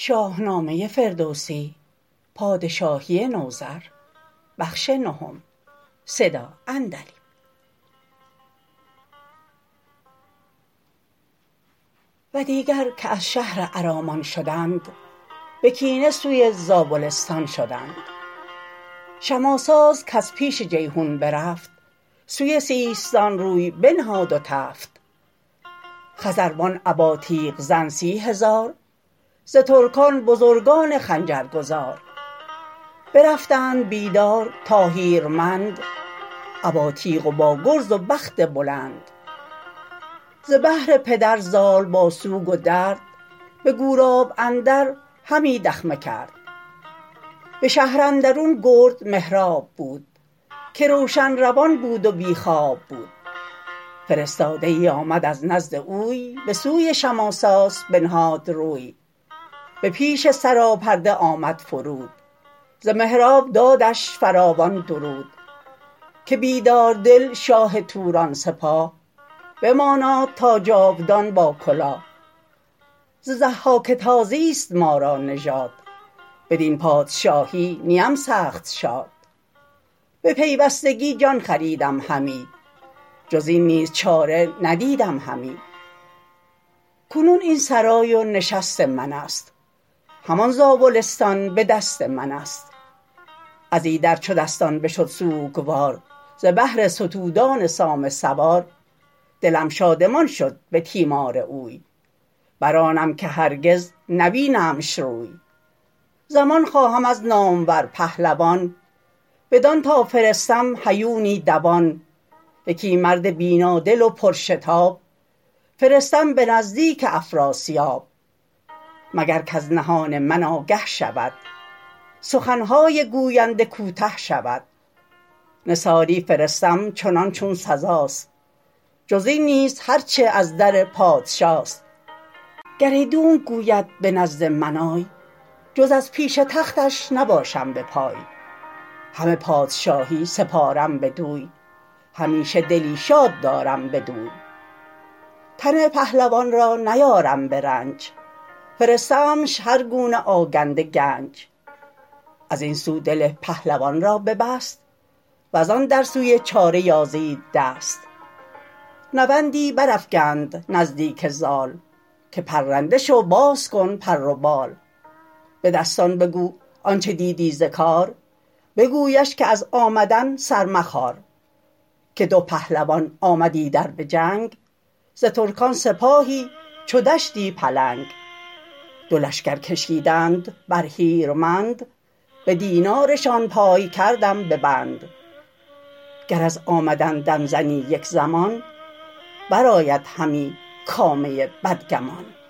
شاهنامه فردوسی پادشاهی نوذر بخش نهم و دیگر که از شهر ارامان شدند به کینه سوی زابلستان شدند. شماساس کز پیش جیحون برفت سوی سیستان روی بنهاد و تفت. خزروان ابا تیغ زن 30,000 ز ترکان بزرگان خنجرگزار. برفتند بیدار تا هیرمند ابا تیغ و با گرز و بخت بلند. ز بهر پدر زال با سوگ و درد به گوراب اندر همی دخمه کرد. به شهر اندرون گرد مهراب بود که روشن روان بود و بی خواب بود. فرستاده ای آمد از نزد اوی به سوی شماساس بنهاد روی. به پیش سراپرده آمد فرود ز مهراب دادش فراوان درود. که بیدار دل شاه توران سپاه بماناد تا جاودان با کلاه. ز ضحاک تازیست ما را نژاد بدین پادشاهی نیم سخت شاد. به پیوستگی جان خریدم همی جزین نیز چاره ندیدم همی. کنون این سرای و نشست منست همان زابلستان به دست منست. از ایدر چو دستان بشد سوگوار ز بهر ستودان سام سوار. دلم شادمان شد به تیمار اوی برآنم که هرگز نبینمش روی. زمان خواهم از نامور پهلوان بدان تا فرستم هیونی دوان. یکی مرد بینادل و پرشتاب فرستم به نزدیک افراسیاب. مگر کز نهان من آگه شود سخنهای گوینده کوته شود. نثاری فرستم چنان چون سزاست جزین نیست هرچه از در پادشاست. گر ایدونک گوید به نزد من آی جز از پیش تختش نباشم به پای. همه پادشاهی سپارم بدوی همیشه دلی شاد دارم بدوی. تن پهلوان را نیارم به رنج فرستمش هر گونه آگنده گنج. ازین سو دل پهلوان را ببست وزان در سوی چاره یازید دست. نوندی برافگند نزدیک زال که پرنده شو باز کن پر و بال. به دستان بگو آنچ دیدی ز کار بگویش که از آمدن سر مخار. که دو پهلوان آمد ایدر به جنگ ز ترکان سپاهی چو دشتی پلنگ. دو لشکر کشیدند بر هیرمند به دینارشان پای کردم به بند. گر از آمدن دم زنی یک زمان برآید همی کامه بدگمان.